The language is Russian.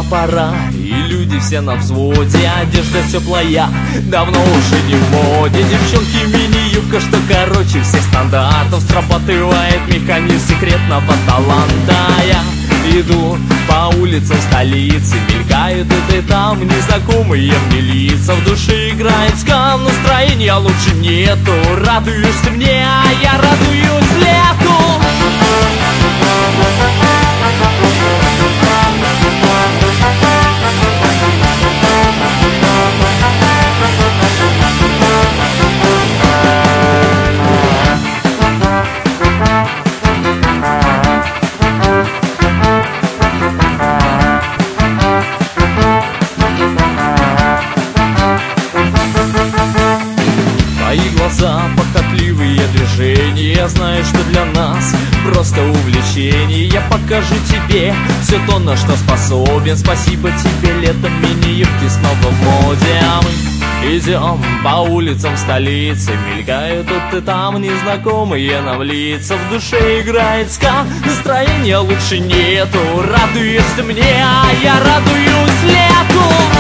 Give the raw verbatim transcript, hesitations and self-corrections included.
пора, и люди все на взводе. Одежда теплая, давно уже не в моде. Девчонки мини-юбка, что короче всех стандартов. Срабатывает механизм секретного таланта. Я иду по улицам столицы, мелькают тут и там незнакомые мне лица. В душе играет скам, настроения лучше нету. Радуешься мне, а я радуюсь лету. Твои глаза, похотливые движения. Я знаю, что для нас просто увлечение. Я покажу тебе все то, на что способен. Спасибо тебе, летом мини-юбки снова в моде. А мы идем по улицам столицы, мелькают тут и там незнакомые нам лица. В душе играет ска, настроения лучше нету. Радуешься мне, а я радуюсь лету.